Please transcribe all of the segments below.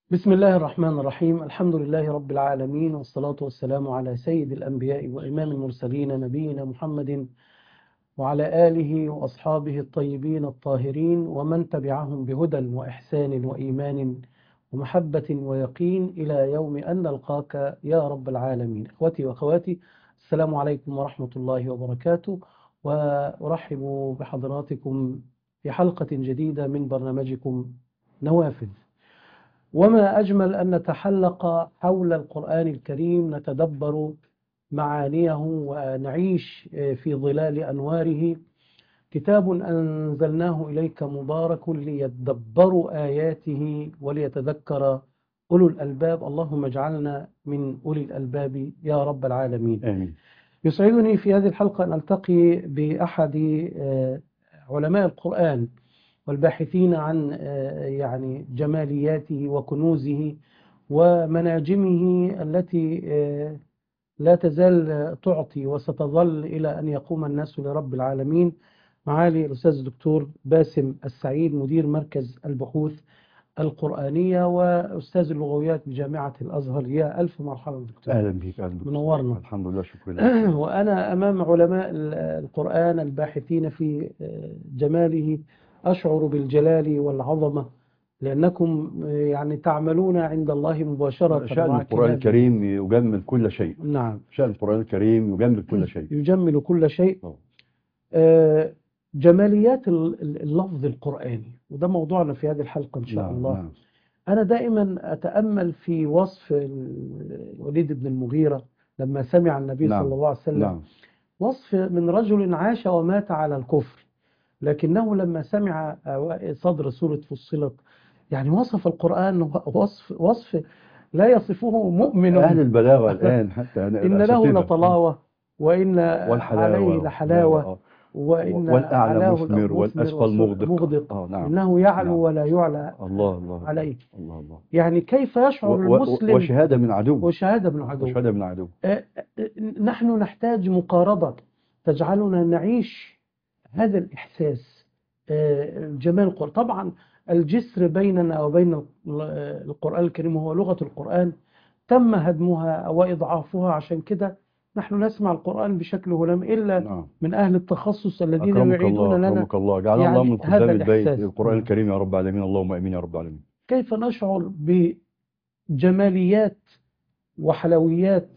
بسم الله الرحمن الرحيم. الحمد لله رب العالمين، والصلاة والسلام على سيد الأنبياء وإمام المرسلين نبينا محمد وعلى آله وأصحابه الطيبين الطاهرين ومن تبعهم بهدى وإحسان وإيمان ومحبة ويقين إلى يوم أن نلقاك يا رب العالمين. إخوتي وأخواتي، السلام عليكم ورحمة الله وبركاته، وأرحب بحضراتكم في حلقة جديدة من برنامجكم نوافذ. وما أجمل أن نتحلق حول القرآن الكريم، نتدبر معانيه ونعيش في ظلال أنواره. كتاب أنزلناه إليك مبارك ليدبروا آياته وليتذكر أولو الألباب. اللهم اجعلنا من أولي الألباب يا رب العالمين. آمين. يسعدني في هذه الحلقة أن ألتقي بأحد علماء القرآن والباحثين عن يعني جمالياته وكنوزه ومناجمه التي لا تزال تعطي وستظل إلى أن يقوم الناس لرب العالمين. معالي الأستاذ الدكتور باسم السعيد، مدير مركز البحوث القرآنية وأستاذ اللغويات بجامعة الأزهر. يا ألف مرحبا دكتور. أهلا بك. أهلا بك. منورنا. الحمد لله، شكرا لله. وأنا أمام علماء القرآن الباحثين في جماله أشعر بالجلال والعظمة، لأنكم يعني تعملون عند الله مباشرة شأن مع القرآن كلابه. الكريم يجمل كل شيء. نعم، شأن القرآن الكريم يجمل كل شيء. يجمل كل شيء. طبعا. جماليات اللفظ القرآني، وده موضوعنا في هذه الحلقة إن شاء نعم الله. نعم أنا دائما أتأمل في وصف الوليد بن المغيرة لما سمع النبي صلى نعم الله عليه وسلم، نعم وصف من رجل عاش ومات على الكفر، لكنه لما سمع صدر سورة فصلت يعني وصف القرآن وصف لا يصفه مؤمن. أهل البلاغة الآن حتى إن له أساتذة لطلاوة وإن عليه والحلاوة لحلاوة وإن والأعلى علاه مثمر مثمر والأسفل مغدق. مغدق، نعم إنه يعلو نعم. ولا يعلى الله الله الله عليه. الله الله. يعني كيف يشعر المسلم وشهادة من عدو. وشهادة من عدو. وشهادة من عدو. نحن نحتاج مقاربة تجعلنا نعيش هذا الإحساس. جمال القرآن طبعا الجسر بيننا وبين القرآن الكريم هو لغة القرآن، تم هدمها وإضعافها. عشان كده نحن نسمع القرآن بشكل هلام إلا نعم. من أهل التخصص الذين أكرمك الله يعيدون لنا أكرمك الله، جعلنا الله يعني من هذا خدام البيت الإحساس. القرآن الكريم يا رب العالمين، اللهم آمين يا رب العالمين. كيف نشعر بجماليات وحلويات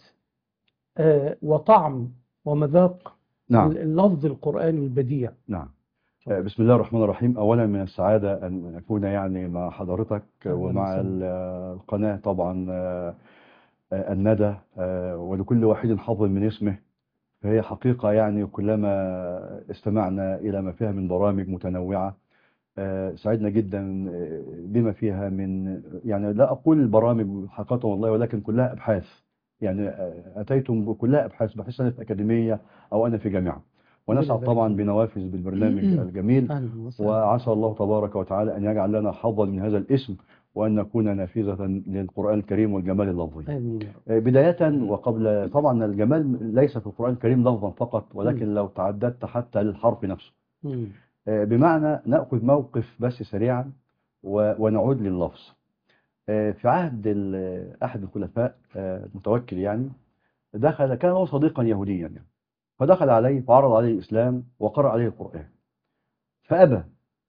وطعم ومذاق نعم اللفظ القرآني البديع. نعم. بسم الله الرحمن الرحيم. أولا من السعادة أن أكون يعني مع حضرتك ومع القناة طبعا الندى، ولكل واحد حظ من اسمه. فهي حقيقة يعني كلما استمعنا إلى ما فيها من برامج متنوعة سعدنا جدا بما فيها من، يعني لا أقول البرامج حقيقة والله، ولكن كلها أبحاث. يعني أتيتم كلها أبحاث، بحس أنا في أكاديمية أو أنا في جامعة. ونسعد طبعا بنوافذ بالبرنامج الجميل، وعسى الله تبارك وتعالى أن يجعل لنا حظا من هذا الاسم، وأن نكون نافذة للقرآن الكريم والجمال اللفظي. بداية وقبل طبعا الجمال ليس في القرآن الكريم لفظا فقط، ولكن لو تعددت حتى للحرف نفسه. بمعنى نأخذ موقف بس سريعا ونعود لللفظ. في عهد أحد الخلفاء متوكل يعني كان هو صديقا يهوديا يعني، فدخل عليه فعرض عليه الإسلام وقرأ عليه القرآن فأبى،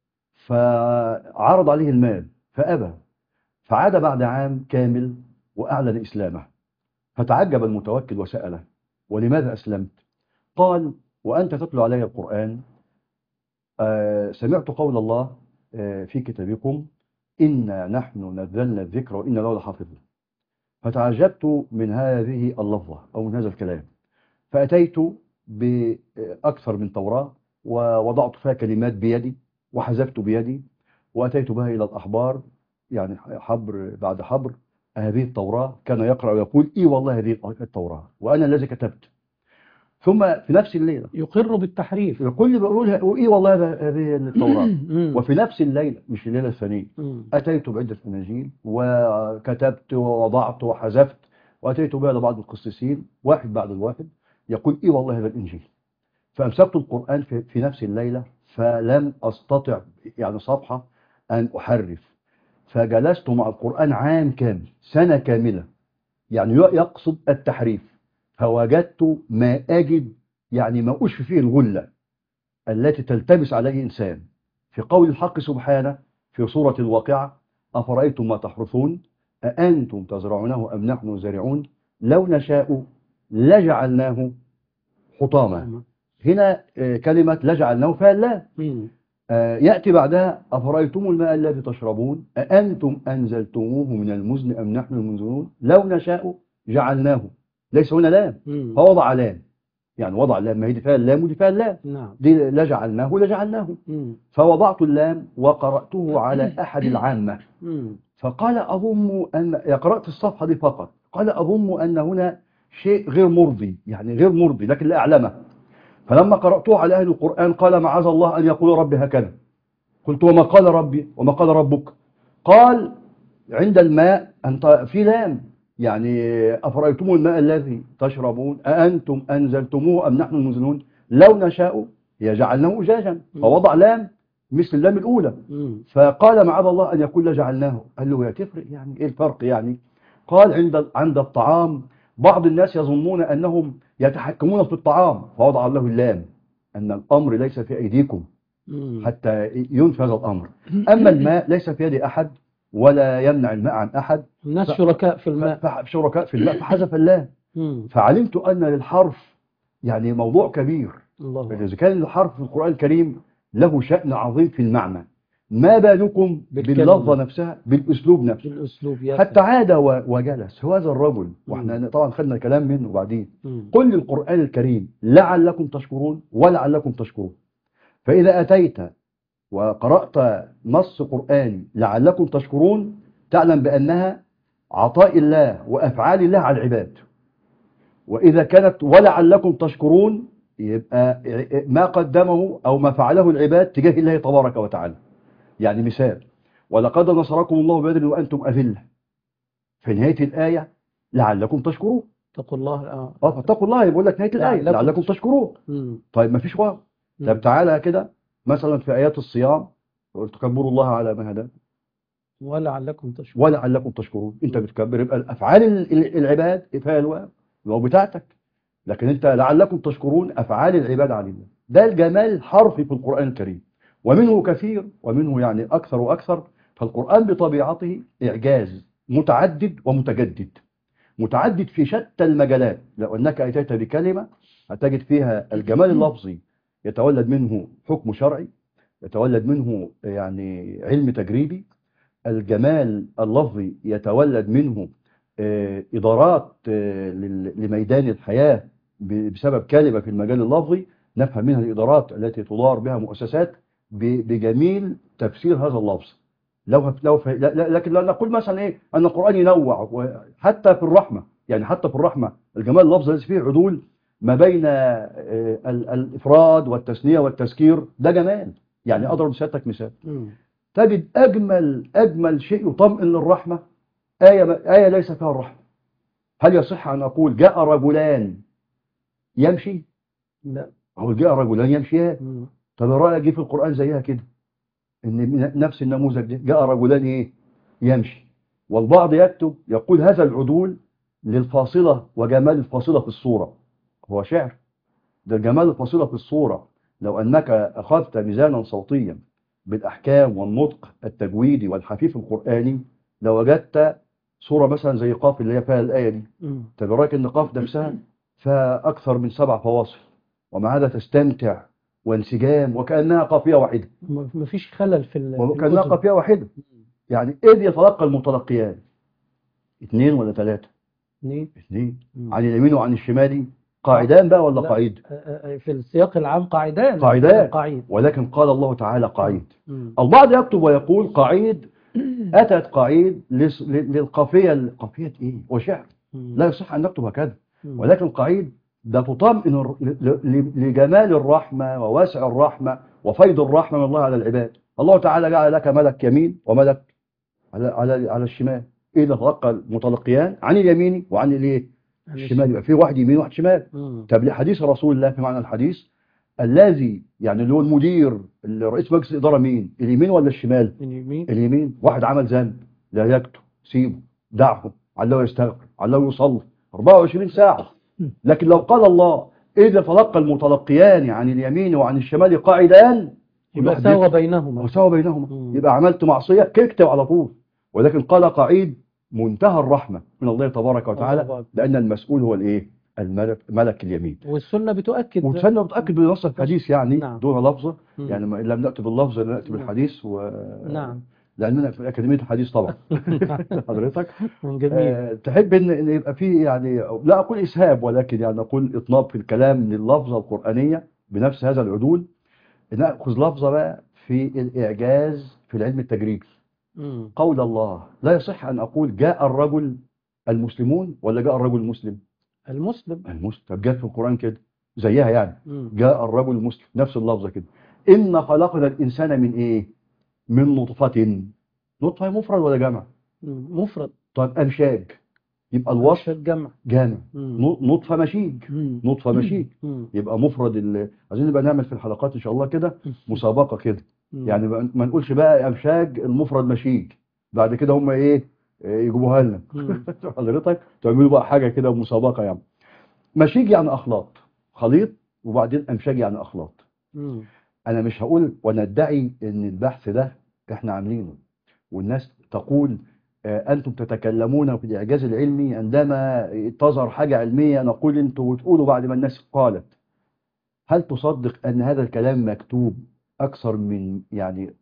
فعرض عليه المال فأبى، فعاد بعد عام كامل وأعلن إسلامه. فتعجب المتوكل وسأله: ولماذا أسلمت؟ قال: وأنت تتلو علي القرآن سمعت قول الله في كتابكم إنا نحن نزلنا الذكر وإنا له لحافظون. فتعجبت من هذه اللفظة أو من هذا الكلام، فأتيت بأكثر من توراة ووضعت فيها كلمات بيدي وحذفت بيدي وأتيت بها إلى الأحبار، يعني حبر بعد حبر. هذه التوراة كان يقرأ ويقول: إيه والله هذه التوراة وأنا الذي كتبت. ثم في نفس الليلة يقر بالتحريف، الكل بيقول إيه والله هذه التوراة. وفي نفس الليلة، مش الليلة الثانية، أتيت بعدة أناجيل وكتبت ووضعت وحذفت وأتيت بها لبعض القسيسين واحد بعد الواحد يقول: إيه والله هذا الإنجيل. فأمسكت القرآن في نفس الليلة، فلم أستطع يعني صفحة أن أحرف. فجلست مع القرآن عام كامل، سنة كاملة، يعني يقصد التحريف. فوجدت ما أجد، يعني ما أشفي فيه الغلة التي تلتبس عليه إنسان في قول الحق سبحانه في سورة الواقعة: أفرأيتم ما تحرثون أأنتم تزرعونه أم نحن زارعون لو نشاء لجعلناه حطاما. هنا كلمة لجعلناه فعلا. يأتي بعدها: أفرأيتم الماء الذي تشربون أأنتم أنزلتموه من المزن أم نحن المنزلون لو نشاء جعلناه. ليس هنا لام، فوضع لام، يعني وضع اللام، ما هي دي فيها اللام ودي فيها اللام. نعم. دي لجعلناه لجعلناه. فوضعت اللام وقرأته على أحد العامة، فقال أظن أن، قرأت الصفحة دي فقط، قال أظن أن هنا شيء غير مرضي، يعني غير مرضي لكن لا أعلمه. فلما قرأته على أهل القرآن قال: معاذ الله أن يقول ربي هكذا. قلت: وما قال ربي وما قال ربك؟ قال: عند الماء أنت في لام، يعني أفرأيتم الماء الذي تشربون أأنتم أنزلتموه أم نحن المنزلون لو نشاء يجعلناه أجاجا، فوضع لام مثل اللام الأولى. فقال: معاذ الله أن يقول لجعلناه. قال له: يا تفرق يعني إيه الفرق يعني؟ قال: عند الطعام بعض الناس يظنون أنهم يتحكمون في الطعام، فوضع الله اللام أن الأمر ليس في أيديكم حتى ينفذ الأمر. أما الماء ليس في يد أحد ولا يمنع الماء عن أحد، الناس شركاء في الماء، شركاء في الماء، فحذف اللام. فعلمت أن للحرف يعني موضوع كبير. إذا كان الحرف في القرآن الكريم له شأن عظيم في المعنى، ما بالكم باللفظة نفسها، بالأسلوب نفسه. حتى عاد وجلس هذا الرجل، واحنا طبعا خدنا الكلام منه بعدين. قل للقرآن الكريم لعلكم تشكرون ولعلكم تشكرون. فإذا أتيت وقرأت نص قرآني لعلكم تشكرون تعلم بأنها عطاء الله وأفعال الله على العباد. وإذا كانت ولعلكم تشكرون يبقى ما قدمه أو ما فعله العباد تجاه الله تبارك وتعالى. يعني مثال: ولقد نصركم الله ببدر وأنتم أذلة، في نهاية الآية لعلكم تشكرون. اتقوا الله. اتقوا الله، يقول لك نهاية الآية لعلكم تشكرون. طيب ما فيش واو. طب تعالى كده مثلا في آيات الصيام: تكبروا الله على ما هداكم ولعلكم تشكرون. ولعلكم تشكرون. انت بتكبر، يبقى الافعال العباد فيها الواو بتاعتك، لكن انت لعلكم تشكرون افعال العباد على الله. ده الجمال الحرفي في القرآن الكريم، ومنه كثير ومنه يعني اكثر واكثر. فالقرآن بطبيعته اعجاز متعدد ومتجدد، متعدد في شتى المجالات. لو انك اتيت بكلمة هتجد فيها الجمال اللفظي يتولد منه حكم شرعي، يتولد منه يعني علم تجريبي. الجمال اللفظي يتولد منه إدارات لميدان الحياة بسبب كلمة في المجال اللفظي، نفهم منها الإدارات التي تدار بها مؤسسات بجميل تفسير هذا اللفظ. لكن لا نقول مثلا إيه أن القرآن ينوع. حتى في الرحمة، يعني حتى في الرحمة الجمال اللفظي الذي فيه عدول ما بين الإفراد والتثنية والتذكير، ده جمال. يعني أضرب سيادتك مثال: تجد أجمل شيء يطمئن للرحمة آية ليس فيها الرحمة. هل يصح أن أقول جاء رجلان يمشي؟ لا. أقول جاء رجلان يمشيان. طب رأيك جه في القرآن زيها كده، إن نفس النموذج ده جاء رجلان إيه؟ يمشي. والبعض يكتب يقول هذا العدول للفاصلة وجمال الفاصلة في الصورة. هو شعر، ده الجمال الفاصلة في الصورة. لو أنك أخذت ميزانا صوتيا بالأحكام والنطق التجويدي والحفيف القرآني لوجدت صورة مثلا زي قاف اللي هي فيها الآية دي. تبرأك أن قاف نفسها فيها أكثر من 7 فواصل، ومع هذا تستمتع وانسجام وكأنها قافية واحدة، مفيش خلل في وكأنها قافية واحدة. يعني إذ يتلقى المتلقيان 2 ولا 3؟ 2 عن اليمين وعن الشمال قاعدان بقى ولا قاعد؟ في السياق العام قاعدان، ولكن قال الله تعالى قاعد. البعض يكتب ويقول قاعد أتت قاعد للقافية. قافية إيه؟ وشعر لا يصح أن نكتب هكذا. ولكن قاعد ده تطمئن لجمال الرحمة وواسع الرحمة وفيض الرحمة من الله على العباد. الله تعالى جعل لك ملك يمين وملك على الشمال. إيه اللي تلقى المتلقيان عن اليمين وعن الايه؟ الشمال. يبقى في واحد يمين وواحد شمال. طب لحديث رسول الله في معنى الحديث الذي يعني اللي هو المدير، اللي رئيس مجلس الإدارة مين؟ اليمين ولا الشمال؟ اليمين. اليمين. واحد عمل ذنب، لا يكتب، سيبه، دعه، علّه يستغفر، علّه يصلي 24 ساعة. لكن لو قال الله إذا تلقى المتلقيان عن اليمين وعن الشمال قاعدان، كل يبقى واحد ساوى يكتب بينهما. وساوى بينهما، مم. يبقى عملت معصية اكتب على طول. ولكن قال قعيد، منتهى الرحمة من الله تبارك الله وتعالى، أكبر. لأن المسؤول هو الإيه؟ ملك اليمين. والسنة بتؤكد. وسنة متأكد بنص الحديث يعني نعم. دون لفظه، مم. يعني إن لم نأتي باللفظ نأتي نعم. بالحديث نعم. لأننا في أكاديمية الحديث طبعا. حضرتك جميل. تحب إن يبقى فيه يعني، لا أقول إسهاب، ولكن يعني أقول إطناب في الكلام لللفظة القرآنية بنفس هذا العدول. نأخذ لفظة بقى في الإعجاز في العلم التجريبي. مم. قول الله لا يصح أن أقول جاء الرجل المسلمون ولا جاء الرجل المسلم. المسلم. المسلم. طب جاءت في القرآن كده زيها يعني، مم. جاء الرجل المسلم، نفس اللفظة كده. إن خلقنا الإنسان من إيه؟ من نطفة. نطفة مفرد ولا جمع؟ مفرد. طيب أمشاج، يبقى الوصف الجمع. جامع. مم. نطفة مشيج، مم. نطفة مشيج، مم. يبقى مفرد. عايزين نبقى نعمل في الحلقات إن شاء الله كده مسابقة كده، مم. يعني ما نقولش بقى أمشاج المفرد مشيج، بعد كده هم إيه يجيبوها لنا. مم. حضرتك تعملوا بقى حاجة كده مسابقة يعني. مشيج يعني أخلاط، خليط، وبعدين أمشاج يعني أخلاط. مم. أنا مش هقول وندعي إن البحث ده إحنا عاملينه والناس تقول أنتم تتكلمون في الإعجاز العلمي، عندما تظهر حاجة علمية نقول أنتم بتقولوا بعد ما الناس قالت. هل تصدق أن هذا الكلام مكتوب أكثر من يعني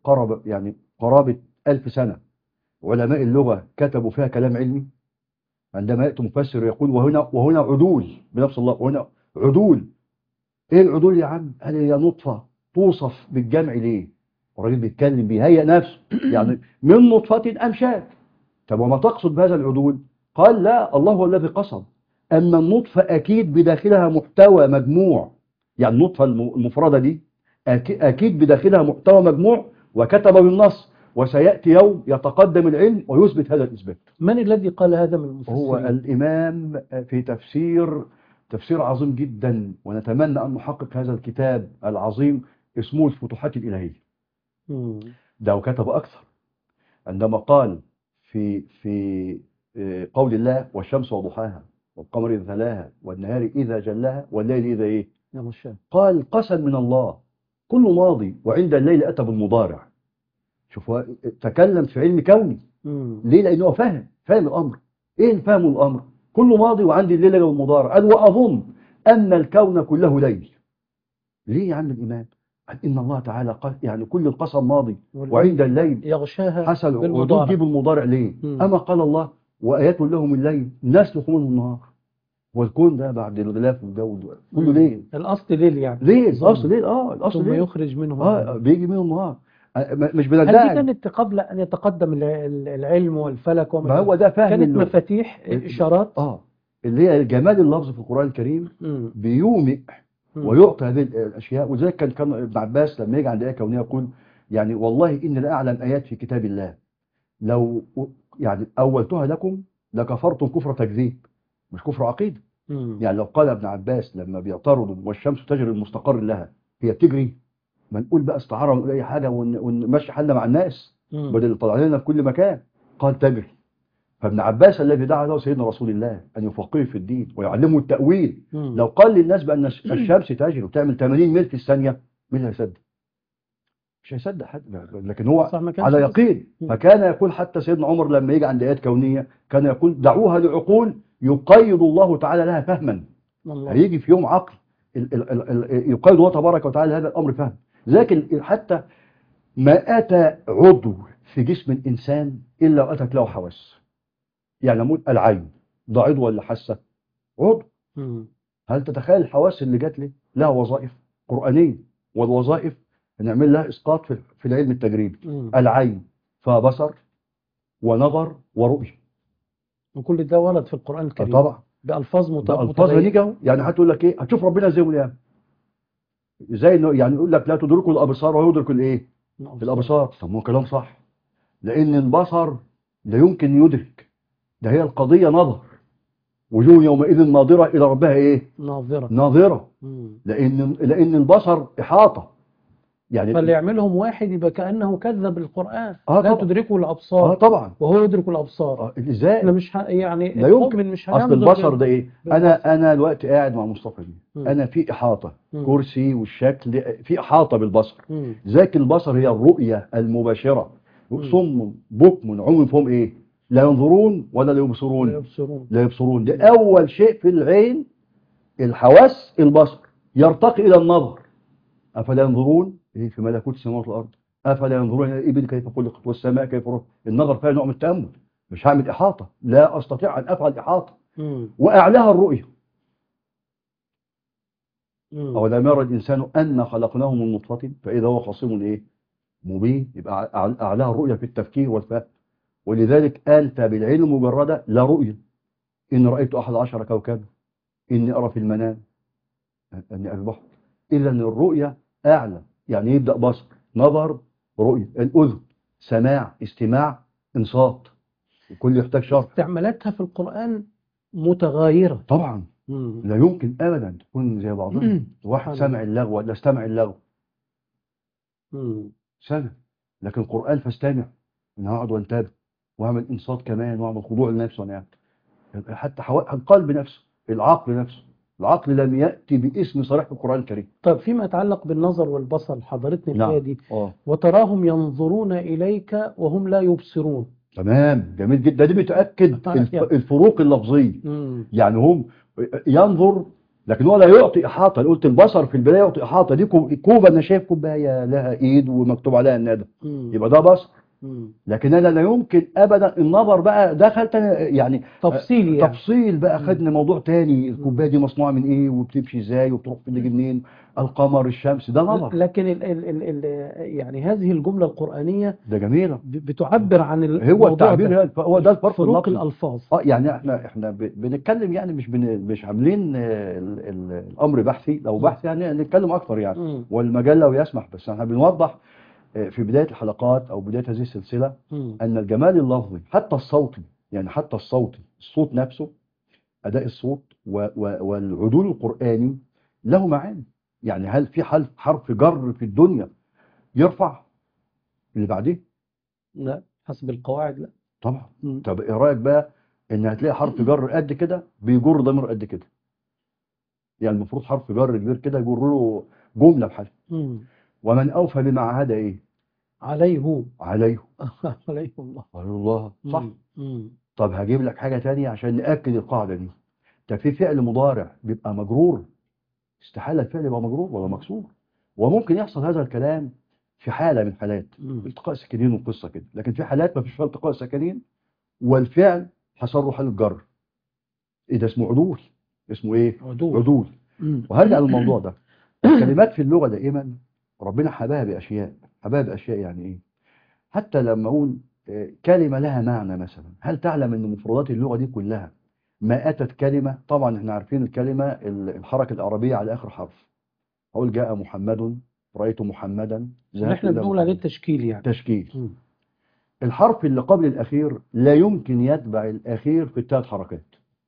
قرابة 1000 سنة، علماء اللغة كتبوا فيها كلام علمي؟ عندما يأتي مفسر يقول وهنا عدول بنفس الله، وهنا عدول. إيه العدول يا عم؟ قال هي نطفة توصف بالجمع ليه؟ الراجل بيتكلم بيهيئ نفسه يعني من نطفة أمشاج. طب وما تقصد بهذا العدول؟ قال لا، الله هو الذي قصد. أما النطفة أكيد بداخلها محتوى مجموع، يعني النطفة المفردة دي أكيد بداخلها محتوى مجموع، وكتب بالنص، وسيأتي يوم يتقدم العلم ويثبت هذا الإثبات. من الذي قال هذا من هو المفسرين؟ الإمام في تفسير عظيم جدا، ونتمنى أن نحقق هذا الكتاب العظيم، اسمه الفتوحات الإلهية. مم. ده وكتب أكثر، عندما قال في قول الله والشمس وضحاها والقمر إذا تلاها والنهار إذا جلاها والليل إذا إيه؟ يا مشاهد. قال قسم من الله كل ماضي وعند الليل أتى بالمضارع. شوف هو تكلم في علم كوني. مم. ليه؟ لأنه فاهم الأمر. إيه فهم الأمر؟ كل ماضي وعندي الليل والمضارع. قال وأظن أن الكون كله ليل. ليه يا عم الإمام؟ قال إن الله تعالى قال يعني كل القسم ماضي وعند الليل يغشاها حصل عدود بالمضارع. جيب المضارع ليه؟ أما قال الله وآيات لهم الليل نسلخ منه النهار. والكون ده بعد الغلاف والجو كله ليل. الأصل ليل يعني. ليل الأصل ليل. الأصل ثم ليل. يخرج منه بيجي منه النهار. مش هل دي بندعي. كانت قبل أن يتقدم العلم والفلك ما هو ده فهم كانت اللغة. مفاتيح إشارات. اللي هي جمال اللفظ في القرآن الكريم بيومئ ويعطي هذه الأشياء. وذلك كان ابن عباس لما يجي عند آية كونية يقول يعني والله إن لأعلم آيات في كتاب الله لو يعني أولتها لكم لكفرتم كفر تكذيب مش كفر عقيدة. يعني لو قال ابن عباس لما بيعترضوا والشمس تجري المستقر لها، هي بتجري؟ ما نقول بقى استعارة ونقول أي حاجة ونمشي حالنا مع الناس بدل طلع لنا في كل مكان. قال تجري. فابن عباس الذي دعا له سيدنا رسول الله أن يفقهه في الدين ويعلمه التأويل، لو قال للناس بأن الشمس تجري وتعمل 80 ميل في الثانية، مين هيصدق؟ مش هيصدق حد. لكن هو على يقين. فكان يقول حتى سيدنا عمر لما يجي عند آيات كونية كان يقول دعوها لعقول يقيد الله تعالى لها فهما. هيجي في يوم عقل يقيد الله تبارك وتعالى هذا الأمر فهم. لكن حتى ما أتى عضو في جسم الإنسان إلا وأتت له حواس. يعني نقول العين ده عضو ولا حاسة؟ عضو. هل تتخيل الحواس اللي جات لي لها وظائف قرآنية؟ والوظائف نعمل لها إسقاط في العلم التجريبي. العين فبصر ونظر ورؤية، وكل ده ورد في القرآن الكريم طبعا بألفاظ بألفاظ هنيجة. يعني هتقول لك إيه؟ هتشوف ربنا زي واليوم زي إنه يعني يقول لك لا تدركوا الأبصار ويدرك الإيه؟ الأبصار. طب ما كلام صح، لأن البصر لا يمكن يدرك، ده هي القضية نظر. وجوه يومئذ ناظرة إلى ربها إيه؟ ناظرة. ناظرة. مم. لأن البصر إحاطة يعني. فاللي يعملهم واحد يبقى كأنه كذب القرآن. لا طبعا. تدركه الأبصار طبعا. وهو يدرك الأبصار. إزاي؟ احنا مش يعني لا يمكن. المؤمن مش أصل هينظر البصر ده إيه؟ بالبصر. أنا دلوقتي قاعد مع مصطفى دي، مم. أنا في إحاطة، مم. كرسي والشكل في إحاطة بالبصر. مم. ذاك البصر هي الرؤية المباشرة. مم. صم بكم عمي فهم إيه؟ لا ينظرون ولا لا لا يبصرون. يبصرون. لا يبصرون ده أول شيء في العين. الحواس البصر يرتقي إلى النظر. أفلا ينظرون إيه في ملكوت السماوات والأرض، أفلا ينظرون إلى الإبل كيف خلقت والسماء كيف رفعت. النظر فيها نوع من التأمل. مش هعمل إحاطة، لا أستطيع أن أفعل إحاطة. مم. وأعلاها الرؤية. مم. أولم يرى الإنسان أن خلقناه من نطفة فإذا هو خصيم إيه؟ مبين. يبقى أعلاها الرؤية في التفكير والفهم. ولذلك أنت بالعلم مجردة لا رؤية. إن رأيت 11 كوكبا، إني أرى في المنام أني أذبحك. إذا الرؤية أعلى. يعني يبدأ بصر، نظر، رؤية، الأذن، سماع، استماع، إنصات. الكل يحتاج شرح. استعمالاتها في القرآن متغايرة. طبعا. مم. لا يمكن أبدا تكون زي بعضها. واحد سبحان سمع الله. اللغو ولا استمع اللغو. مم. سمع. لكن القرآن فاستمع. أنا هقعد وانتبه وأعمل إنصات كمان وأعمل خضوع لنفسه وأنا قاعد. حتى القلب نفسه، العقل نفسه. العقل لم يأتي باسم صريح في القرآن الكريم. طب فيما يتعلق بالنظر والبصر حضرتني الآية نعم. دي وتراهم ينظرون إليك وهم لا يبصرون. تمام، جميل جدا. دي بتأكد يعني. الفروق اللفظية. مم. يعني هم ينظر لكن هو لا يعطي إحاطة. قلت البصر في البداية يعطي إحاطة. دي كوبا، أنا شايف كوباية لها إيد ومكتوب عليها الندى، مم. يبقى ده بصر. مم. لكن أنا لا يمكن أبدا. النظر بقى دخل يعني تفصيلي يعني. تفصيل بقى. مم. خدنا موضوع تاني. الكوباية دي مصنوعة من إيه وبتمشي إزاي وبتروح تيجي منين، القمر، الشمس، ده نظر. لكن يعني هذه الجملة القرآنية ده جميلة. بتعبر عن هو الموضوع التعبير ده. هو ده الفرق فروق اللفظي. الألفاظ. يعني احنا بنتكلم يعني مش عاملين الامر بحثي. لو بحثي يعني نتكلم اكتر يعني. مم. والمجال لو يسمح. بس احنا بنوضح في بداية الحلقات او بداية هذه السلسلة مم. ان الجمال اللفظي حتى الصوتي، يعني حتى الصوتي، الصوت نفسه، اداء الصوت والعدول القرآني له معاني. يعني هل في حرف جر في الدنيا يرفع اللي بعديه؟ لا، حسب القواعد لا. طبعا. مم. طب ايه رايك بقى ان هتلاقي حرف جر قد كده بيجر ضمير قد كده؟ يعني المفروض حرف جر كبير كده يجر له جمله بحالها. مم. ومن اوفى بما عهد ايه؟ عليه. عليه. عليه الله. عليه الله. صح. مم. مم. طب هجيب لك حاجه تانية عشان ناكد القاعده دي. ده في فعل مضارع بيبقى مجرور. استحاله الفعل يبقى مجرور ولا مكسور. وممكن يحصل هذا الكلام في حاله من حالات التقاء ساكنين وقصه كده. لكن في حالات ما فيش فيها التقاء ساكنين والفعل حصل له حاله جر. ايه ده؟ اسمه عدول. اسمه ايه؟ عدول. وهرجع للموضوع ده. الكلمات في اللغة دائما ربنا حباها بأشياء. حباها بأشياء يعني ايه؟ حتى لما اقول كلمة لها معنى مثلا، هل تعلم ان مفردات اللغة دي كلها ما أتت كلمة؟ طبعا احنا عارفين الكلمة الحركة العربية على آخر حرف. اقول جاء محمد، رأيت محمدا، اللي ذهبت احنا إلى بنقول عليه محمد. التشكيل يعني. تشكيل. الحرف اللي قبل الأخير لا يمكن يتبع الأخير في الثلاث حركات.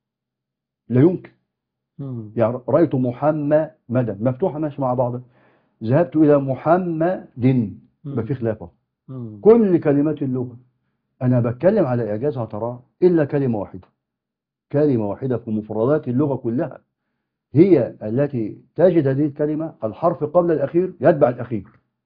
لا يمكن. يعني رأيت محمدا مفتوحة ماشي مع بعضها. ذهبت إلى محمد يبقى في خلافة. كل كلمات اللغة أنا بتكلم على إعجازها ترى إلا كلمة واحدة. كلمة واحدة في مفردات اللغة كلها هي التي تجد هذه الكلمة الحرف قبل الأخير يتبع الأخير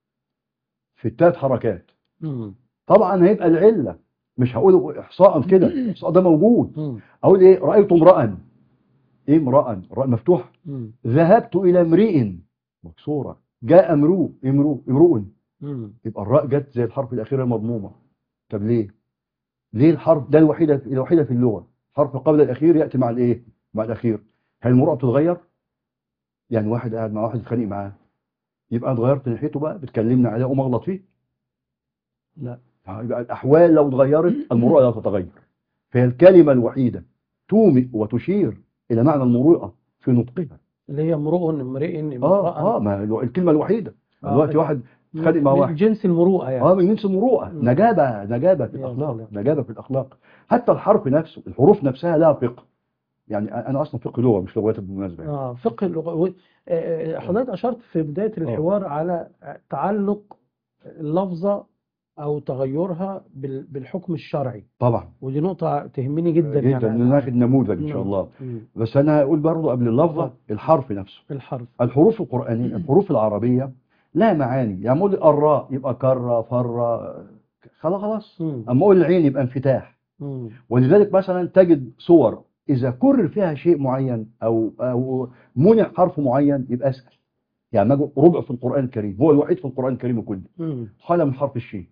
في الثلاث حركات. طبعا هيبقى العلة مش هقول إحصاء كده. الإحصاء ده موجود. أقول إيه؟ رأيت امرأ. إيه امرأ؟ راء مفتوح. ذهبت إلى امرئ مكسورة. جاء امرؤ. يبقى الراء جت زي الحرف الأخير المضمومة. طب ليه؟ ليه الحرف ده الوحيدة في اللغة حرف قبل الأخير يأتي مع الإيه؟ مع الأخير. هل المرأة بتتغير؟ يعني واحد قاعد مع واحد يتخانق معاه يبقى اتغيرت ناحيته بقى بتكلمنا عليه أقوم أغلط فيه؟ لا. يبقى الأحوال لو اتغيرت المرأة لا تتغير. فهي الكلمة الوحيدة تومئ وتشير إلى معنى المروءة في نطقها. اللي هي امرئ امرأة. ما الكلمة الوحيدة. دلوقتي واحد اتخانق مع واحد من جنس المروءة يعني. من جنس المروءة. نجابة في الأخلاق. نجابة في الأخلاق. حتى الحرف نفسه، الحروف نفسها لها فقه. يعني انا اصلا فقه لغه مش لغات بالمناسبه يعني. فقه اللغة. حضرتك أشرت في بداية الحوار على تعلق اللفظة أو تغيرها بالحكم الشرعي، طبعا ودي نقطة تهمني جدا جدا يعني. ناخد نموذج ان شاء الله. بس انا هقول برضه قبل اللفظه الحرف نفسه. الحرف. الحروف القرآنية الحروف العربية لها معاني. يعني أقول الراء يبقى كرة فرة، خلاص. أما أقول العين يبقى انفتاح. ولذلك مثلا تجد صور إذا كرر فيها شيء معين أو منع حرف معين يبقى أسهل. يعني ربع في القرآن الكريم هو الوحيد في القرآن الكريم كله خلى من حرف الشين.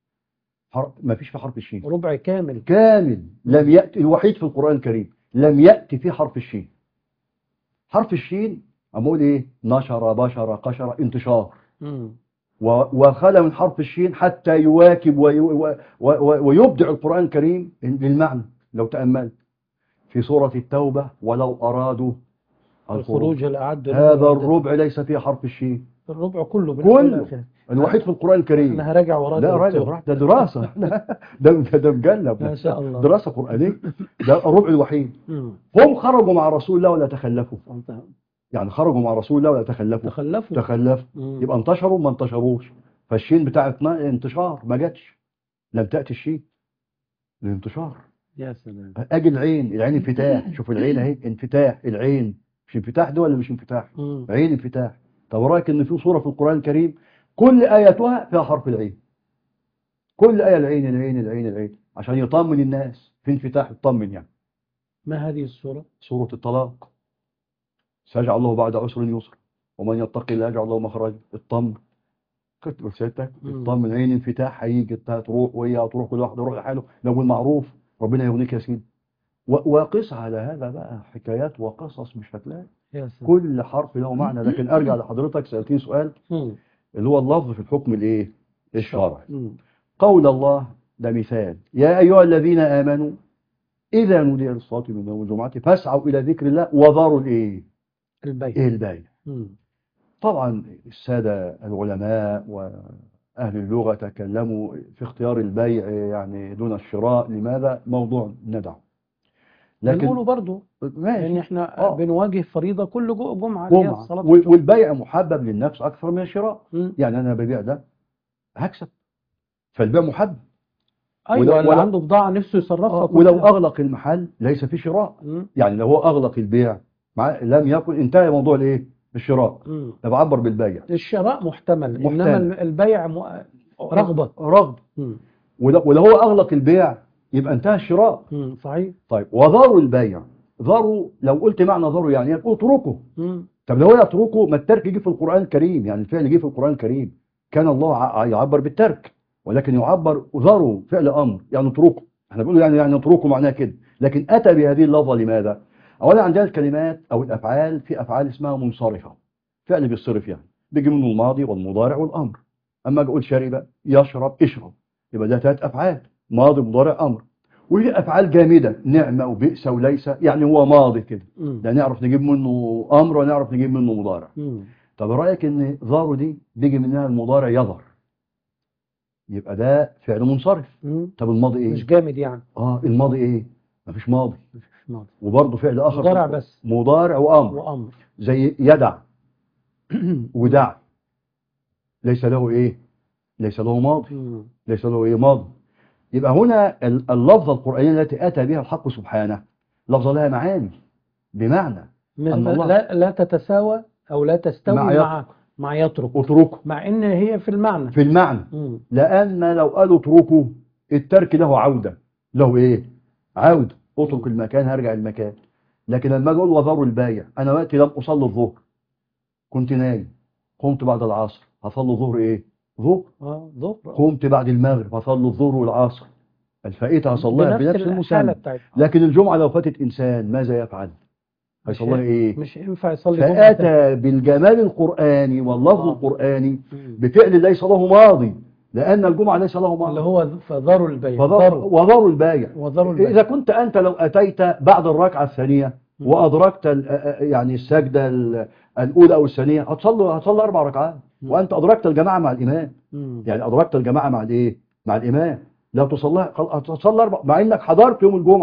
ما فيش في حرف الشين ربع كامل لم يأتي، الوحيد في القرآن الكريم لم يأتي فيه حرف الشين. حرف الشين أقول إيه؟ نشر بشر قشر انتشار. وخلى من حرف الشين حتى يواكب ويبدع القرآن الكريم للمعنى. لو تأملت في سورة التوبة ولو أرادوا الخروج لأعدوا هذا الربع ليس فيه حرف الشين. الربع كله الوحيد في القرآن الكريم. أنا هراجع وراك. لا راجع، ده دراسة. ده مجلب، ما شاء الله، دراسة قرآنية. ده الربع الوحيد. هم خرجوا مع رسول الله ولا تخلفوا؟ يعني خرجوا مع رسول الله ولا تخلفوا. يبقى انتشروا ما انتشروش. فالشين بتاع انتشار ما جاتش، لم تأتي الشين الانتشار. يا سلام. اجي العين انفتاح. شوف العين اهي انفتاح. العين مش انفتاح ده ولا مش انفتاح؟ عين انفتاح. طب رايك ان في سورة في القرآن الكريم كل آياتها فيها حرف العين. كل آية العين العين العين العين عشان يطمن الناس في انفتاح، يطمن يعني. ما هذه السورة؟ سورة الطلاق. سيجعل الله بعد عسر يسر ومن يتق الله يجعل له مخرجا. اطمن. كنت بسيتك اطمن. عين انفتاح هيجي تروح وهي تروح، كل واحد يروح لحاله. لو المعروف ربنا يغنيك يا سيدي. وقس على هذا بقى حكايات وقصص مش هتلاقي. كل حرف له معنى. لكن ارجع لحضرتك سألتني سؤال اللي هو اللفظ في الحكم الايه؟ الشرعي. قول الله ده مثال: يا ايها الذين امنوا اذا نودي للصلاة من يوم الجمعة فاسعوا الى ذكر الله وذروا الايه؟ البيع. طبعا السادة العلماء وأهل اللغة تكلموا في اختيار البيع يعني دون الشراء. لماذا؟ موضوع ندعه. لكن بنقوله برضو لأن احنا بنواجه فريضة كل جمعة. والبيع محبب للنفس أكثر من الشراء. يعني أنا ببيع ده هكسب، فالبيع محبب. أيوة، اللي عنده بضاعة نفسه يصرفها. ولو أغلق المحل ليس في شراء. يعني لو هو أغلق البيع لم يكن انتهى موضوع الايه؟ الشراء. بعبر بالبيع. الشراء محتمل. انما البيع رغبة. ولو هو اغلق البيع يبقى انتهى الشراء. صحيح. طيب وذروا البيع. ذروا لو قلت معنى ذروا يعني اتركوا. طب لو هو يتركوا ما الترك يجي في القرآن الكريم. يعني الفعل يجي في القرآن الكريم. كان الله يعبر بالترك ولكن يعبر ذروا فعل امر يعني اتركوا. احنا بنقول يعني اتركوا معناها كده. لكن اتى بهذه اللفظه لماذا؟ اولا عندنا الكلمات او الافعال في افعال اسمها منصرفه. فعل بيصرف يعني بيجي منه الماضي والمضارع والامر. اما اجي اقول شرب يشرب اشرب يبقى ده 3 افعال: ماضي مضارع امر. وهي افعال جامده: نعمه وبئس وليس. يعني هو ماضي كده لا نعرف نجيب منه امر ونعرف نجيب منه مضارع. طب رايك ان ذار دي بيجي منها المضارع يظهر يبقى ده فعل منصرف. طب الماضي ايه؟ مش جامد يعني. الماضي ايه؟ مفيش ماضي. وبرضه فعل اخر مضارع بس. مضارع وامر. زي يدع ودع ليس له ايه؟ ليس له ماضي. ليس له ايه؟ ماضي. يبقى هنا اللفظه القرآنية التي اتى بها الحق سبحانه لفظه لها معاني. بمعنى ان الله لا تتساوى او لا تستوي مع يترك. اتركوا مع ان هي في المعنى. لان لو قالوا اتركوا الترك له عودة. له ايه؟ عودة. اترك المكان هرجع المكان. لكن لما اجي اقول وذروا البيع انا وقتي لم اصلي الظهر كنت نايم قمت بعد العصر هصلي الظهر ايه؟ ظهر. قمت بعد المغرب هصلي الظهر والعصر. الفائته هصليها بنفس المسمى. لكن الجمعه لو فاتت انسان ماذا يفعل؟ هيصليها ايه؟ مش ينفع يصلي. فاتى بالجمال القراني واللفظ القراني بفعل ليس له ماضي لان الجمعه ليس له ماضي. اللي هو فذروا البيع. وذروا البيع. اذا كنت انت لو اتيت بعد الركعه الثانيه وادركت يعني السجده الاولى او الثانيه هتصلي 4 ركعات وانت ادركت الجماعه مع الامام. يعني ادركت الجماعه مع الايه؟ مع الامام. لو تصلي 4 مع انك حضرت يوم الجمعه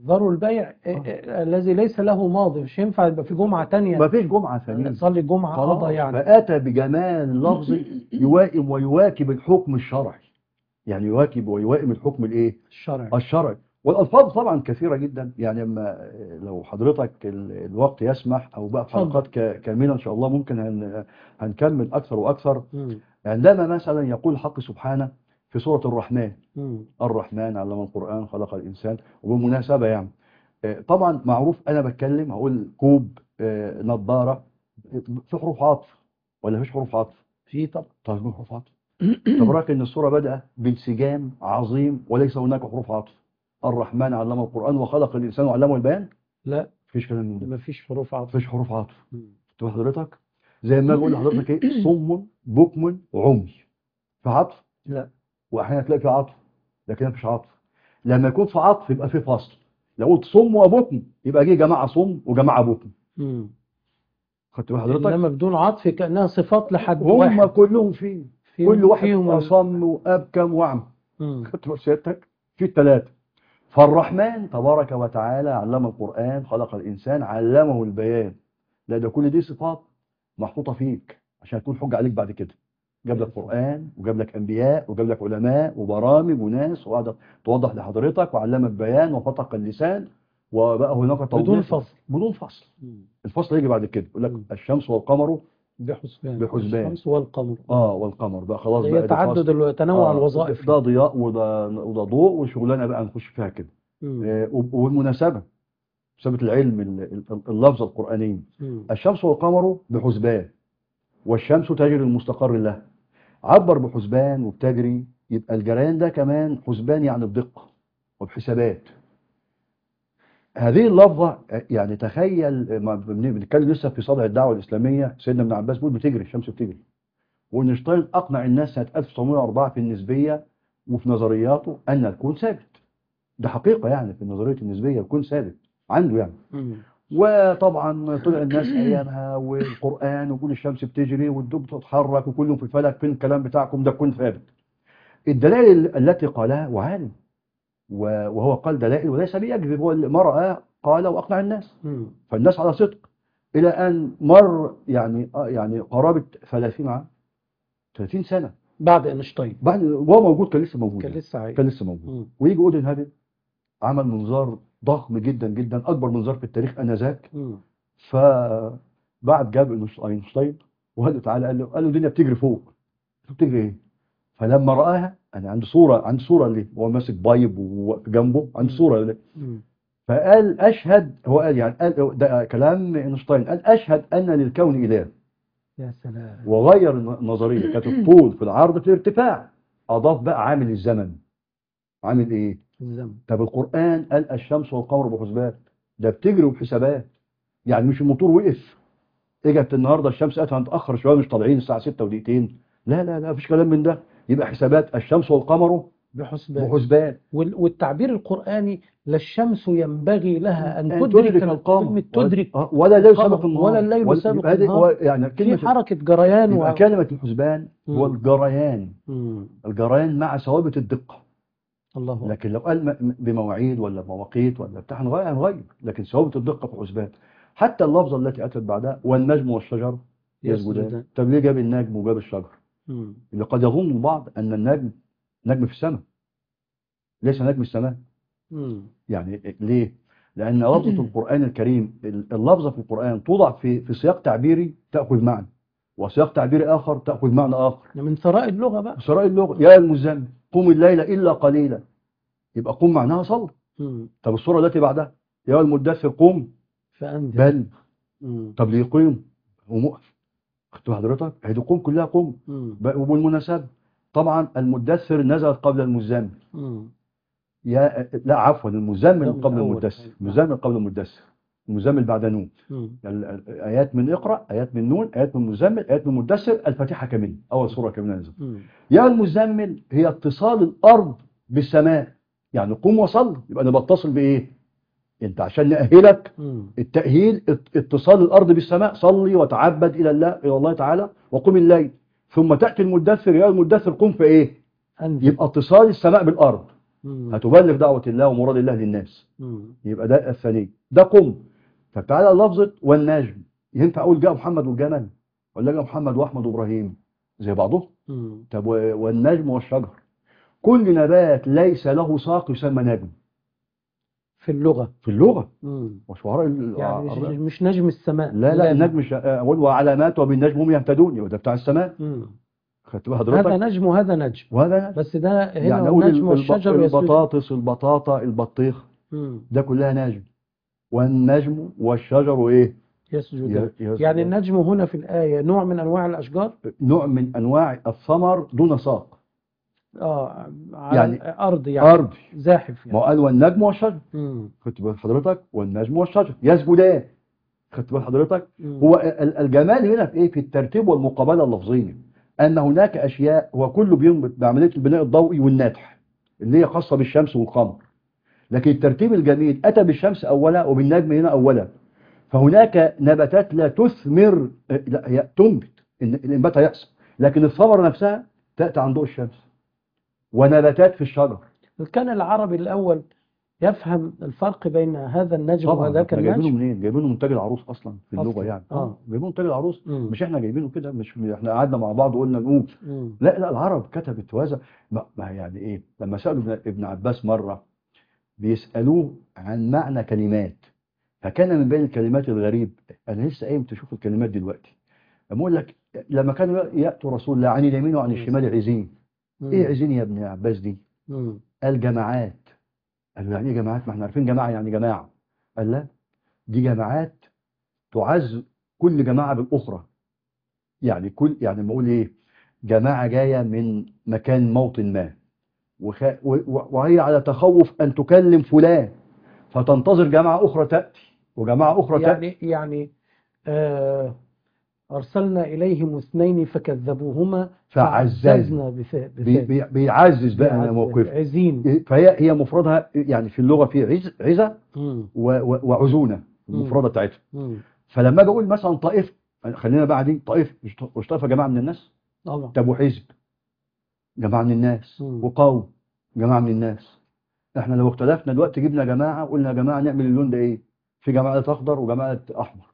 ذروا البيع الذي ليس له ماضي، مش ينفع يبقى في جمعة تانية ما فيش جمعة ثانية، نصلي الجمعة قضى خلاص. يعني. فأتى بجمال لفظي يوائم ويواكب الحكم الشرعي، يعني يواكب ويوائم الحكم الايه؟ الشرع. الشرعي. والألفاظ طبعا كثيرة جدا، يعني اما لو حضرتك الوقت يسمح أو بقى في اتفضل. حلقات كاملة إن شاء الله ممكن هنكمل أكثر وأكثر. مم. عندما مثلا يقول الحق سبحانه في سورة الرحمن، مم. الرحمن علم القرآن خلق الإنسان. وبالمناسبة يعني طبعا معروف أنا بتكلم هقول كوب، نظارة، في حروف عطف ولا مفيش حروف عطف؟ في طبعا. طيب في حروف عطف. طب رأيك إن السورة بدأ بانسجام عظيم وليس هناك حروف عطف؟ الرحمن علم القرآن وخلق الإنسان وعلمه البيان. لا مفيش كلام من ده، مفيش حروف عطف. مفيش حروف عطف. مم. تقول حضرتك زي ما أقول لحضرتك إيه، صم بكم عمي، في عطف؟ لا. واحيانا تلاقي في عطف لكن مفيش عطف. لما يكون في عطف يبقى في فصل. لو قلت صم وبكم يبقى جه جماعه صم وجماعه بكم. مم. خدت بال حضرتك؟ انما بدون عطف كأنها صفات لحد هم واحد. كلهم فيه، كل واحد اصم وابكم واعمى. خدت بال سيادتك؟ في الثلاثه. فالرحمن تبارك وتعالى علم القرآن خلق الإنسان علمه البيان. لا ده كل دي صفات محطوطة فيك عشان تكون حجة عليك بعد كده. جاب لك قرآن وجاب لك أنبياء وجاب لك علماء وبرامج وناس وقعدت توضح لحضرتك وعلمك بيان وفتق اللسان وبقى هناك توضيح بدون فصل. بدون فصل. الفصل يجي بعد كده يقول لك الشمس والقمر بحسبان. بحسبان. الشمس والقمر. والقمر بقى خلاص بقى هي تعدد وتنوع الوظائف. ده ضياء وده ضوء وشغلانه بقى نخش فيها كده. والمناسبه مناسبه العلم اللفظ القرآني. الشمس والقمر بحسبان والشمس تجري المستقر لها. عبر بحسبان وبتجري، يبقى الجريان ده كمان حسبان يعني بدقة وبحسابات. هذه اللفظة يعني تخيل بنتكلم لسه في صدع الدعوة الإسلامية، سيدنا ابن عباس بيقول بتجري الشمس بتجري. واينشتاين أقنع الناس سنة 1904 في النسبية وفي نظرياته أن الكون ثابت. ده حقيقة يعني في نظرية النسبية الكون ثابت عنده يعني. وطبعا طلع الناس ايامها والقرآن وكل الشمس بتجري والدب بتتحرك وكلهم في الفلك، فين الكلام بتاعكم ده كون ثابت. الدلائل التي قالها وعالم وهو قال دلائل وليس بيكذب، هو ما رآه قال واقنع الناس. فالناس على صدق الى ان مر يعني قرابة 30 عام 30 سنة بعد اينشتاين. بعد وهو موجود كان لسه موجود، كان لسه موجود. ويجي اودن هابل عمل منظار ضخم جدا جدا، اكبر منظار في التاريخ انذاك. فبعد جاب اينشتاين وقال له تعالى، قال له الدنيا بتجري فوق. بتجري ايه؟ فلما راها انا عندي صوره ليه هو ماسك بايب وجنبه عندي صوره ليه. فقال اشهد، هو قال يعني قال ده كلام اينشتاين، قال اشهد ان للكون اله. يا سلام. وغير النظريه، كانت الطول في العرض في الارتفاع، اضاف بقى عامل الزمن. عامل ايه؟ الزمن. طب القرآن قال الشمس والقمر بحسبان، ده بتجري وبحسابات. يعني مش الموتور وقف اجت النهارده الشمس قالت هنتاخر شويه مش طالعين الساعه 6 ودقيقتين، لا مفيش كلام من ده. يبقى حسابات الشمس والقمر بحسبان. والتعبير القرآني لا الشمس ينبغي لها أن تدرك القمر، تدرك ولا الليل سابق النهار، ولا الليل سابق النهار. يعني في حركة جريان كلمة الحسبان هو الجريان. الجريان مع ثوابت الدقة. الله. لكن لو قال بمواعيد ولا بمواقيت ولا بتاع هنغير، لكن ثوابت الدقة في حسبان. حتى اللفظة التي أتت بعدها والنجم والشجر يسجدان. طب ليه جاب النجم وجاب الشجر؟ اللي قد يظن البعض أن النجم نجم في السماء، ليس نجم السماء. يعني ليه؟ لأن لفظة القرآن الكريم، اللفظة في القرآن توضع في سياق تعبيري تأخذ معنى، وسياق تعبيري آخر تأخذ معنى آخر. من ثراء اللغة بقى. ثراء اللغة. يا المزمل قم الليل إلا قليلا، يبقى قم معناها صلى. طب السورة التي بعدها يا المدثر قم فأنذر. طب ليقيم ومؤف. خدتوا حضرتك؟ هي قم كلها قم. وبالمناسبة طبعا المدثر نزلت قبل المزمل. لا عفوا، المزمل قبل المدثر. المزمل قبل المدثر، المزمل بعد نون. آيات من اقرأ، آيات من نون، آيات من المزمل، آيات من المدثر، الفاتحة كاملة، أول سورة كاملة نزلت. يا المزمل هي اتصال الأرض بالسماء، يعني قم وصل، يبقى أنا بتصل بإيه؟ أنت عشان نأهلك التأهيل اتصال الأرض بالسماء، صلي وتعبد إلى الله تعالى وقم الليل. ثم تأتي المدثر يا المدثر قم في إيه؟ يبقى اتصال السماء بالأرض. هتبلغ دعوة الله ومراد الله للناس. يبقى ده الثاني، ده قم. طب تعالى لفظة والنجم، ينفع اقول جاء محمد والجمل ولا جاء محمد واحمد وابراهيم زي بعضهم؟ طب والنجم والشجر، كل نبات ليس له ساق يسمى نجم في اللغة. في اللغة. وشعراء يعني مش نجم السماء، لا النجم اقول وعلامات وبالنجم هم يهتدون، يبقى ده بتاع السماء. خدت بال حضرتك؟ هذا نجم وهذا نجم، وهذا نجم. بس ده هنا يعني اقول النجم والشجر البطاطس، البطاطا، البطيخ، ده كلها نجم. والنجم والشجر ايه؟ يسجد. يعني النجم هنا في الآية نوع من أنواع الأشجار، نوع من أنواع الثمر دون ساق. على يعني أرض، يعني أرض زاحف يعني. ما قال والنجم والشجر. خدت بال حضرتك؟ والنجم والشجر يسجدان. خدت بال حضرتك؟ هو الجمال هنا في ايه؟ في الترتيب والمقابله اللفظيه، ان هناك اشياء هو كله بينبت بعمليه البناء الضوئي والناتح اللي هي خاصه بالشمس والقمر، لكن الترتيب الجميل اتى بالشمس اولا وبالنجم هنا اولا. فهناك نباتات لا تثمر، لا هي تنبت، الانبات هيحصل، لكن الثمره نفسها تاتي عن ضوء الشمس. ونباتات في الشجر. كان العربي الاول يفهم الفرق بين هذا النجم طبعا وذاك النجم. جايبينه منين؟ جايبينه من تاج العروس اصلا في اللغه يعني. جايبينه من تاج العروس. مش احنا جايبينه كده، مش احنا قعدنا مع بعض وقلنا نقول. لا العرب كتبت هذا. ما يعني ايه؟ لما سالوا ابن عباس مره بيسالوه عن معنى كلمات، فكان من بين الكلمات الغريب، انا لسه قايم تشوف الكلمات دلوقتي، بقول لك لما كانوا ياتوا رسول الله عن اليمين وعن الشمال عزين. ايه عزين يا ابن عباس دي؟ قال جماعات. قال له يعني ايه جماعات؟ ما احنا عارفين جماعه يعني جماعه. قال لا، دي جماعات تعز كل جماعه بالاخرى. يعني كل، يعني لما اقول ايه، جماعه جايه من مكان موطن ما وهي على تخوف ان تكلم فلان، فتنتظر جماعه اخرى تاتي وجماعه اخرى تاتي. يعني أرسلنا إليهم اثنين فكذبوهما فعززنا بيعزز بقى موقف عزين. فهي مفردها يعني في اللغة في عزة وعزونة المفردة بتاعتها. فلما اجي اقول مثلا طائف، خلينا بقى دي طائف، مش طائفة جماعة من الناس. طب وحزب جماعة من الناس، وقوم جماعة من الناس. احنا لو اختلفنا دلوقتي جبنا جماعة قلنا يا جماعة نعمل اللون ده ايه؟ في جماعة اخضر وجماعة احمر،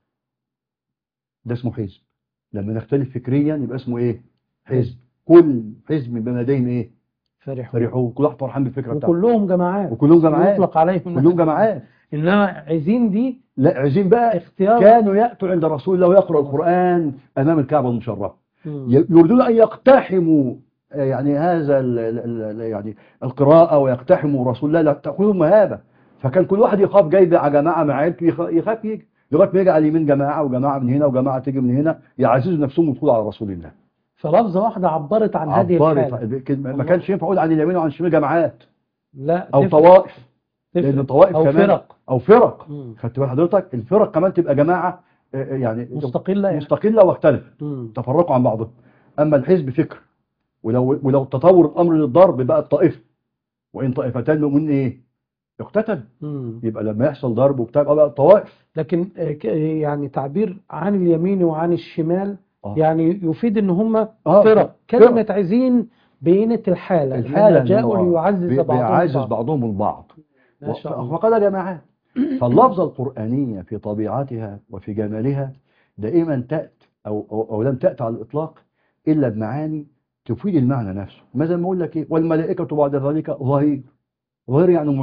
ده اسمه حزب. لما نختلف فكريا يبقى اسمه ايه؟ حزب. كل حزب بما لديهم ايه؟ فرحون. كل واحد فرحان بالفكره بتاعته، وكلهم جماعات، وكلهم جماعات يطلق عليهم كلهم جماعات. انما عايزين دي لا، عايزين بقى اختيار. كانوا ياتوا عند رسول الله ويقرأ القرآن امام الكعبه المشرفه، يريدون ان يقتحموا يعني هذا يعني القراءه ويقتحموا رسول الله، تاخذهم مهابه. فكان كل واحد يخاف جايب على جماعه مع عيلته، يخاف يجي لغايه ما يجي على اليمين جماعه وجماعه من هنا وجماعه تيجي من هنا، يعززوا نفسهم ويدخلوا على رسول الله. فلفظه واحده عبرت عن هذه الحاله. ما كانش ينفع اقول عن اليمين وعن الشمال جماعات، لا او طوائف، لان طوائف أو كمان فرق. او فرق. خدت بال حضرتك؟ الفرق كمان تبقى جماعه يعني مستقله واختلفت، تفرقوا عن بعضهم. اما الحزب فكر، ولو تطور الامر للضرب بقى الطائفه، وان طائفتان من ايه؟ اقتتل. يبقى لما يحصل ضرب وبتاع بقى الطوائف. لكن يعني تعبير عن اليمين وعن الشمال يعني يفيد ان هم فرق. كلمه عزين بينت الحاله جاءوا ليعزز بعضهم البعض. وقال جماعات. فاللفظه القرانيه في طبيعتها وفي جمالها دائما تاتي او لم تاتي على الاطلاق الا بمعاني تفيد المعنى نفسه. مثلا ما اقول لك ايه؟ والملائكه بعد ذلك ظهير. ظهير يعني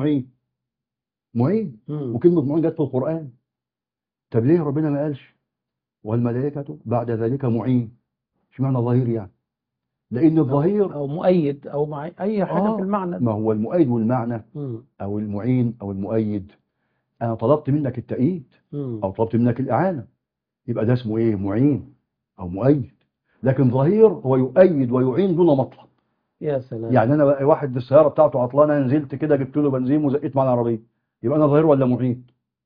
معين. وكلمه معين جت في القران. طب ليه ربنا ما قالش والملائكه بعد ذلك معين؟ اشمعنى ظهير يعني؟ لان الظهير او مؤيد او مع اي حاجه في المعنى. ما هو المؤيد والمعنى او المعين او المؤيد، انا طلبت منك التأييد او طلبت منك الاعانه، يبقى ده اسمه ايه؟ معين او مؤيد. لكن ظهير هو يؤيد ويعين دون مطلب. يا سلام. يعني انا واحد السياره بتاعته عطلانه، نزلت كده جبت له بنزين وزقيت مع العربيه، يبقى انا ظهير ولا معين؟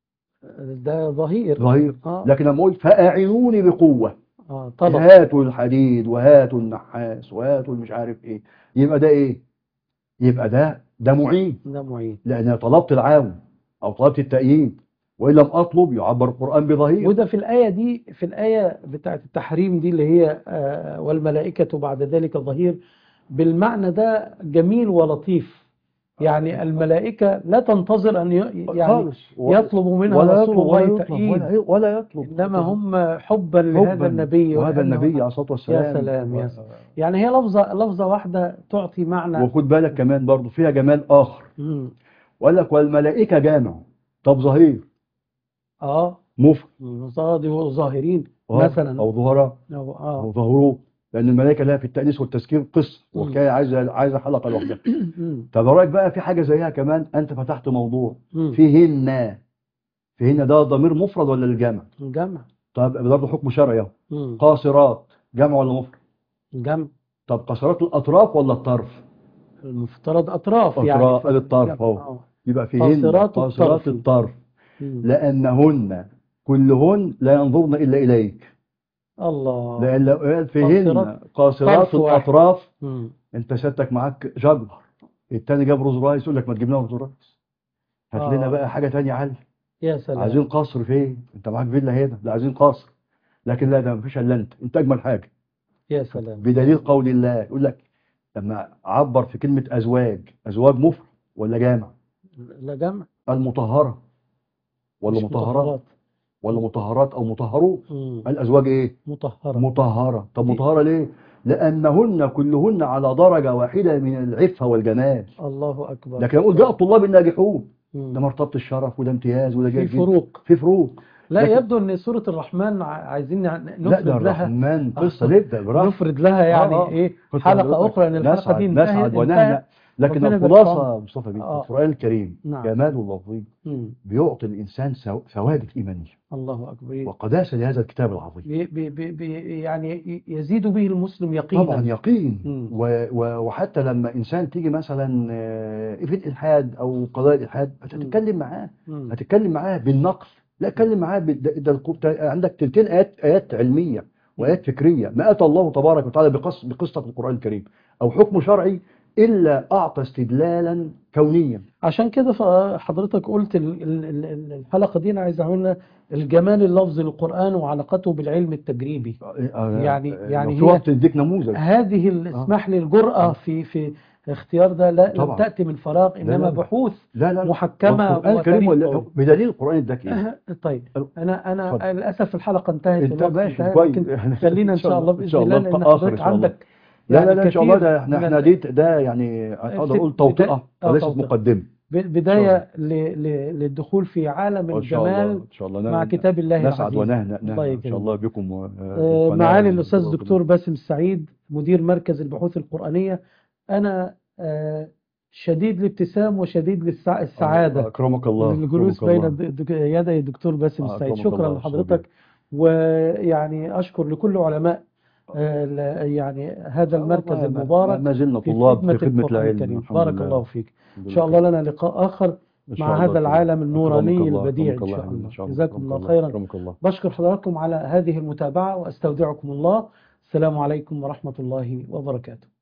ده ظهير. لكن لما اقول فاعينوني بقوه، هاتوا الحديد وهاتوا النحاس وهاتوا مش عارف ايه، يبقى ده ايه؟ يبقى ده معين. لان انا طلبت العون او طلبت التأييد، وان لم اطلب يعبر القرآن بظهير. وده في الآية دي، في الآية بتاعة التحريم دي اللي هي والملائكة بعد ذلك ظهير، بالمعنى ده جميل ولطيف. يعني الملائكة لا تنتظر أن يعني خالص يطلب منها ولا رسول يطلب ولا الله يطلب تأييد، ولا يطلب إنما هم حبا لهذا حبا النبي وهذا النبي وأنه عليه الصلاة يا والسلام سلام يا سلام. يعني هي لفظة واحدة تعطي معنى. وخد بالك كمان برضو فيها جمال آخر، مم. وقال لك والملائكة جامع. طب ظهير مفرد صادي وظاهرين مثلا أو ظهراء أو أو ظهروه، لأن الملائكة لها في التأنيث والتذكير قصة مم. وحكاية عايزة حلقة لوحدها. مم. طب رأيك بقى في حاجة زيها كمان، أنت فتحت موضوع مم. فيهن ده ضمير مفرد ولا الجمع؟ جمع. طب برضه حكم شرعي اهو. مم. قاصرات جمع ولا مفرد؟ جمع. طب قاصرات الأطراف ولا الطرف؟ المفترض أطراف يعني أطراف الطرف جمع. اهو. يبقى فيهن قاصرات قاصرات الطرف. الطرف مم. لأنهن كلهن لا ينظرن إلا إليك. الله. لأن لو قال قاصرات فيهن قاصرات طرف واحد. الأطراف مم. أنت سيادتك معاك جبر، التاني جاب روز رايس يقول لك ما تجيب لنا روز رايس، هات لنا بقى حاجة تانية عالية. يا سلام. عايزين قصر فين؟ أنت معاك فيلا هنا، لا عايزين قصر. لكن لا، ده مفيش إلا أنت أجمل حاجة. يا سلام. بدليل قول الله يقول لك لما عبر في كلمة أزواج مفرد ولا جامع؟ لا جمع. المطهرة ولا مش مطهرات مطهرات. ولا مطهرات أو مطهرون؟ مم. الأزواج إيه؟ مطهرة. مطهرة. طب مطهرة ليه؟ لأنهن كلهن على درجة واحدة من العفة والجمال. الله أكبر. لكن يقول جاء الطلاب الناجحون، مم. ده مرتبة الشرف وده امتياز وده في جيد جدا. فروق. في فروق. لا لكن يبدو ان سورة الرحمن عايزين لا، ده نفرد لها الرحمن قصة نبدأ براحة. نفرد لها يعني ايه خد حلقة حضرتك، اخرى، ان الحلقة دي نسعد ونهنأ. انتهت. لكن ربنا يبارك في الخلاصة عمرك. يا مصطفى بيه القرآن الكريم نعم. جماله اللفظي مم. بيعطي الإنسان ثوابت إيمانية الله أكبر. وقداسة لهذا الكتاب العظيم. يعني يزيد به المسلم يقينا. طبعا يقين. مم. وحتى لما إنسان تيجي مثلا في الإلحاد أو قضايا الإلحاد هتتكلم معاه، مم. هتتكلم معاه بالنقل، لا اتكلم معاه عندك تلتين آيات علمية وآيات فكرية ما أتى الله تبارك وتعالى بقصة في القرآن الكريم أو حكم شرعي إلا أعطى استدلالا كونيا. عشان كده حضرتك قلت الحلقة دي أنا عايز أعملها الجمال اللفظي للقرآن وعلاقته بالعلم التجريبي. يعني في هي وقت نديك نموذج. هذه اسمح لي الجرأة في اختيار ده لم طبعا. تأتي من فراغ، إنما بحوث لا محكمة القرآن الكريم وتاريخ. بدليل القرآن اداك ايه؟ طيب أنا اتفضل. للأسف الحلقة انتهت، انت الوقت ماشي انتهى، كويس. لكن خلينا إن شاء الله بإذن الله لأن لقاء آخر حضرتك إن شاء الله. عندك لا يعني إن شاء الله، كثير ده احنا ده يعني أقدر أقول توطئة وليست توطئة. مقدمة. بداية للدخول في عالم إن شاء الله الجمال إن شاء الله مع كتاب الله نسعد العزيز. ونهنأ الله إن شاء الله يكرمك. بكم القناة معالي الأستاذ دكتور باسم السعيد مدير مركز البحوث القرآنية، أنا شديد الابتسام وشديد السعادة أكرمك الله للجلوس بين يدي الدكتور باسم السعيد. شكرا لحضرتك، ويعني أشكر لكل علماء يعني هذا المركز المبارك ما زلنا في طلاب في خدمة القرآن العلم. الكريم. بارك الله فيك. إن شاء الله لنا لقاء آخر مع هذا العالم النوراني البديع إن شاء الله. جزاكم الله خيرا. بشكر حضراتكم على هذه المتابعة وأستودعكم الله. السلام عليكم ورحمة الله وبركاته.